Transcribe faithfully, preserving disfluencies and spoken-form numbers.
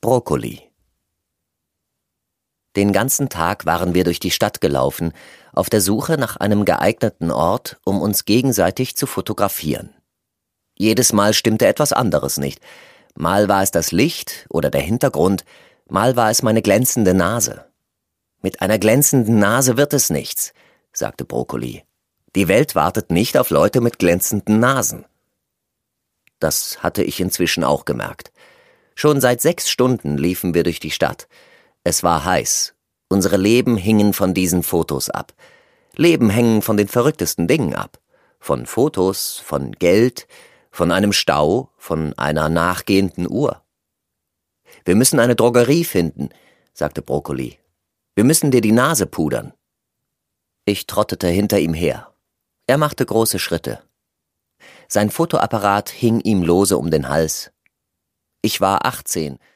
Brokkoli. Den ganzen Tag waren wir durch die Stadt gelaufen, auf der Suche nach einem geeigneten Ort, um uns gegenseitig zu fotografieren. Jedes Mal stimmte etwas anderes nicht. Mal war es das Licht oder der Hintergrund, mal war es meine glänzende Nase. »Mit einer glänzenden Nase wird es nichts«, sagte Brokkoli. »Die Welt wartet nicht auf Leute mit glänzenden Nasen.« Das hatte ich inzwischen auch gemerkt. Schon seit sechs Stunden liefen wir durch die Stadt. Es war heiß. Unsere Leben hingen von diesen Fotos ab. Leben hängen von den verrücktesten Dingen ab. Von Fotos, von Geld, von einem Stau, von einer nachgehenden Uhr. »Wir müssen eine Drogerie finden«, sagte Brokkoli. »Wir müssen dir die Nase pudern.« Ich trottete hinter ihm her. Er machte große Schritte. Sein Fotoapparat hing ihm lose um den Hals. Ich war achtzehn